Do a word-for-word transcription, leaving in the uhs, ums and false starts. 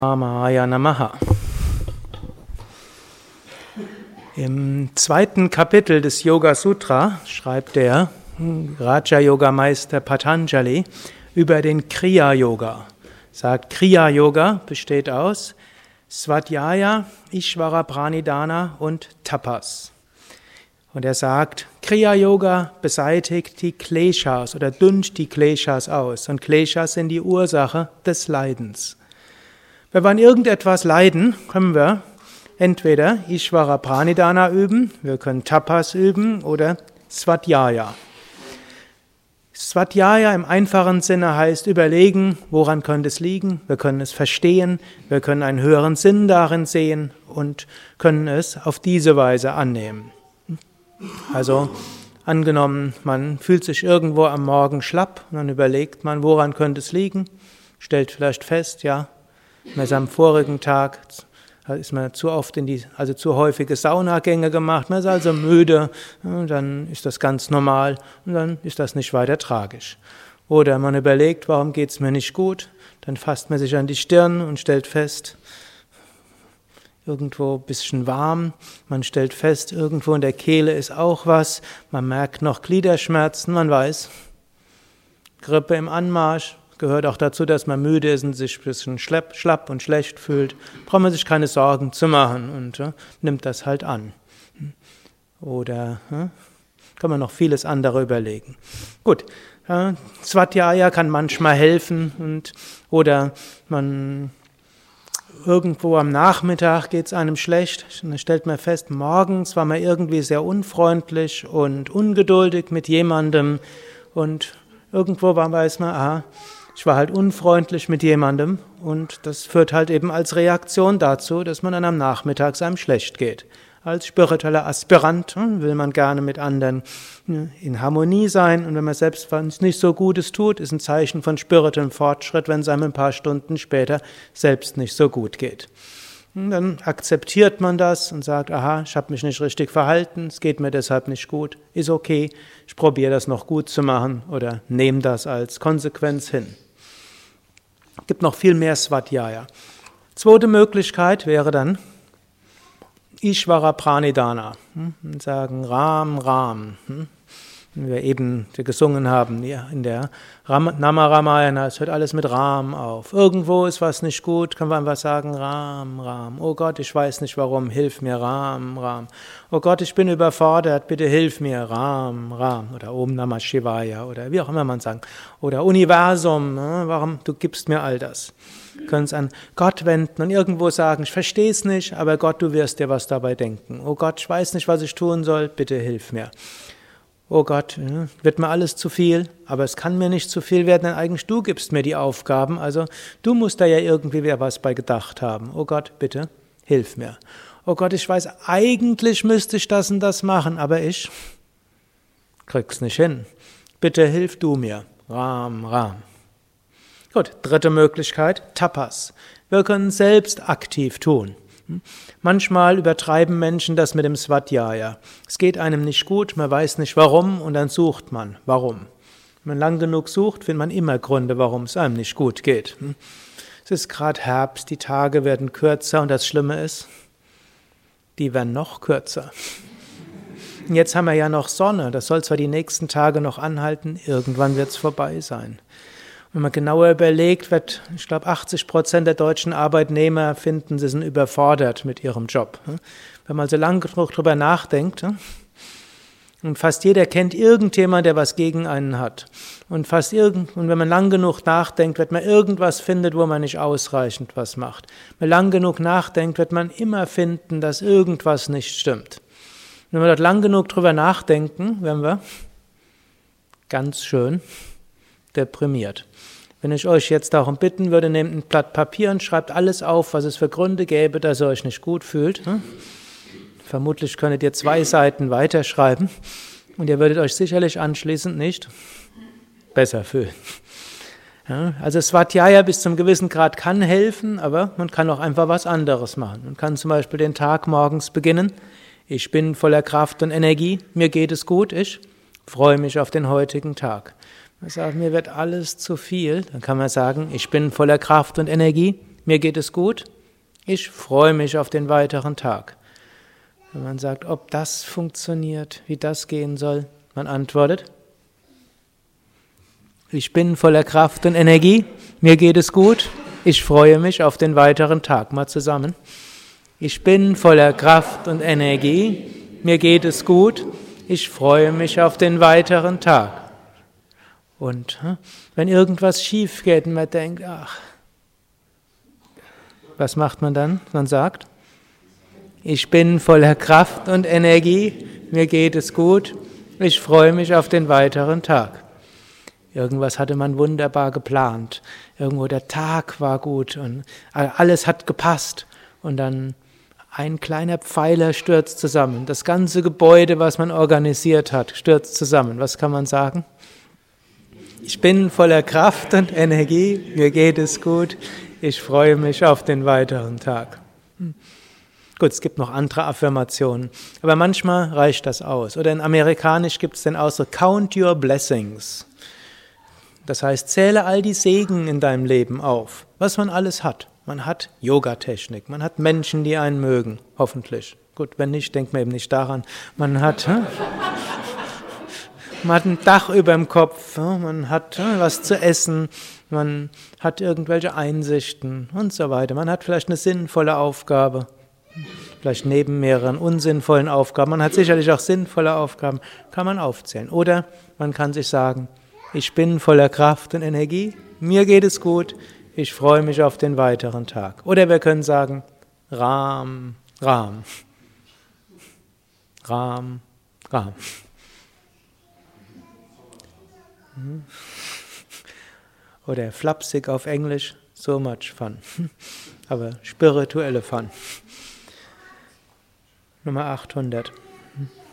Ramaya Namaha. Im zweiten Kapitel des Yoga Sutra schreibt der Raja-Yoga-Meister Patanjali über den Kriya-Yoga. Sagt, Kriya-Yoga besteht aus Svadhyaya, Ishvara Pranidhana und Tapas. Und er sagt, Kriya-Yoga beseitigt die Kleshas oder dünnt die Kleshas aus. Und Kleshas sind die Ursache des Leidens. Wenn wir an irgendetwas leiden, können wir entweder Ishvara Pranidhana üben, wir können Tapas üben oder Svadhyaya. Svadhyaya im einfachen Sinne heißt überlegen, woran könnte es liegen, wir können es verstehen, wir können einen höheren Sinn darin sehen und können es auf diese Weise annehmen. Also angenommen, man fühlt sich irgendwo am Morgen schlapp und dann überlegt man, woran könnte es liegen, stellt vielleicht fest, ja, man ist am vorigen Tag, ist man zu oft in die, also zu häufige Saunagänge gemacht, man ist also müde, dann ist das ganz normal und dann ist das nicht weiter tragisch. Oder man überlegt, warum geht es mir nicht gut, dann fasst man sich an die Stirn und stellt fest, irgendwo ein bisschen warm, man stellt fest, irgendwo in der Kehle ist auch was, man merkt noch Gliederschmerzen, man weiß, Grippe im Anmarsch. Gehört auch dazu, dass man müde ist und sich ein bisschen schlepp, schlapp und schlecht fühlt. Braucht man sich keine Sorgen zu machen und ja, nimmt das halt an. Oder ja, kann man noch vieles andere überlegen. Gut, ja, Svadhyaya kann manchmal helfen und oder man irgendwo am Nachmittag geht es einem schlecht. Dann stellt man fest, morgens war man irgendwie sehr unfreundlich und ungeduldig mit jemandem und irgendwo weiß man, aha, ich war halt unfreundlich mit jemandem und das führt halt eben als Reaktion dazu, dass man dann am Nachmittag einem schlecht geht. Als spiritueller Aspirant will man gerne mit anderen in Harmonie sein und wenn man selbst nicht so Gutes tut, ist ein Zeichen von spirituellem Fortschritt, wenn es einem ein paar Stunden später selbst nicht so gut geht. Und dann akzeptiert man das und sagt, aha, ich habe mich nicht richtig verhalten, es geht mir deshalb nicht gut, ist okay, ich probiere das noch gut zu machen oder nehme das als Konsequenz hin. Es gibt noch viel mehr Svadhyaya. Zweite Möglichkeit wäre dann Ishvara Pranidhana. Und sagen Ram, Ram. Wie wir eben gesungen haben in der Nama-Ramayana, es hört alles mit Ram auf. Irgendwo ist was nicht gut, können wir einfach sagen Ram, Ram. Oh Gott, ich weiß nicht warum, hilf mir, Ram, Ram. Oh Gott, ich bin überfordert, bitte hilf mir, Ram, Ram. Oder Om Namah Shivaya oder wie auch immer man sagt. Oder Universum, warum, du gibst mir all das. Wir können es an Gott wenden und irgendwo sagen, ich verstehe es nicht, aber Gott, du wirst dir was dabei denken. Oh Gott, ich weiß nicht, was ich tun soll, bitte hilf mir. Oh Gott, wird mir alles zu viel, aber es kann mir nicht zu viel werden, denn eigentlich du gibst mir die Aufgaben, also du musst da ja irgendwie wieder was bei gedacht haben. Oh Gott, bitte, hilf mir. Oh Gott, ich weiß, eigentlich müsste ich das und das machen, aber ich krieg's nicht hin. Bitte hilf du mir. Ram, Ram. Gut, dritte Möglichkeit, Tapas. Wir können selbst aktiv tun. Manchmal übertreiben Menschen das mit dem Svadhyaya. Es geht einem nicht gut, man weiß nicht warum und dann sucht man, warum. Wenn man lang genug sucht, findet man immer Gründe, warum es einem nicht gut geht. Es ist gerade Herbst, die Tage werden kürzer und das Schlimme ist, die werden noch kürzer. Und jetzt haben wir ja noch Sonne, das soll zwar die nächsten Tage noch anhalten, irgendwann wird es vorbei sein. Wenn man genauer überlegt, wird, ich glaube, achtzig Prozent der deutschen Arbeitnehmer finden, sie sind überfordert mit ihrem Job. Wenn man so lange genug drüber nachdenkt, und fast jeder kennt irgendjemand, der was gegen einen hat. Und fast irgend, und wenn man lang genug nachdenkt, wird man irgendwas finden, wo man nicht ausreichend was macht. Wenn man lang genug nachdenkt, wird man immer finden, dass irgendwas nicht stimmt. Und wenn wir dort lang genug drüber nachdenken, werden wir ganz schön deprimiert. Wenn ich euch jetzt darum bitten würde, nehmt ein Blatt Papier und schreibt alles auf, was es für Gründe gäbe, dass ihr euch nicht gut fühlt. Vermutlich könntet ihr zwei Seiten weiterschreiben und ihr würdet euch sicherlich anschließend nicht besser fühlen. Ja, also Svadhyaya bis zum gewissen Grad kann helfen, aber man kann auch einfach was anderes machen. Man kann zum Beispiel den Tag morgens beginnen. Ich bin voller Kraft und Energie, mir geht es gut, ich freue mich auf den heutigen Tag. Man sagt, mir wird alles zu viel, dann kann man sagen, ich bin voller Kraft und Energie, mir geht es gut, ich freue mich auf den weiteren Tag. Wenn man sagt, ob das funktioniert, wie das gehen soll, man antwortet, ich bin voller Kraft und Energie, mir geht es gut, ich freue mich auf den weiteren Tag. Mal zusammen. Ich bin voller Kraft und Energie, mir geht es gut, ich freue mich auf den weiteren Tag. Und wenn irgendwas schief geht und man denkt, ach, was macht man dann? Man sagt, ich bin voller Kraft und Energie, mir geht es gut, ich freue mich auf den weiteren Tag. Irgendwas hatte man wunderbar geplant, irgendwo der Tag war gut und alles hat gepasst und dann ein kleiner Pfeiler stürzt zusammen. Das ganze Gebäude, was man organisiert hat, stürzt zusammen. Was kann man sagen? Ich bin voller Kraft und Energie, mir geht es gut, ich freue mich auf den weiteren Tag. Hm. Gut, es gibt noch andere Affirmationen, aber manchmal reicht das aus. Oder in Amerikanisch gibt es den Ausdruck Count your blessings. Das heißt, zähle all die Segen in deinem Leben auf, was man alles hat. Man hat Yoga-Technik, man hat Menschen, die einen mögen, hoffentlich. Gut, wenn nicht, denkt man eben nicht daran. Man hat, man hat ein Dach über dem Kopf, man hat was zu essen, man hat irgendwelche Einsichten und so weiter. Man hat vielleicht eine sinnvolle Aufgabe, vielleicht neben mehreren unsinnvollen Aufgaben. Man hat sicherlich auch sinnvolle Aufgaben, kann man aufzählen. Oder man kann sich sagen, ich bin voller Kraft und Energie, mir geht es gut, ich freue mich auf den weiteren Tag. Oder wir können sagen, Ram, Ram, Ram, Ram. Oder flapsig auf Englisch, so much fun. Aber spirituelle Fun. Nummer achthundert.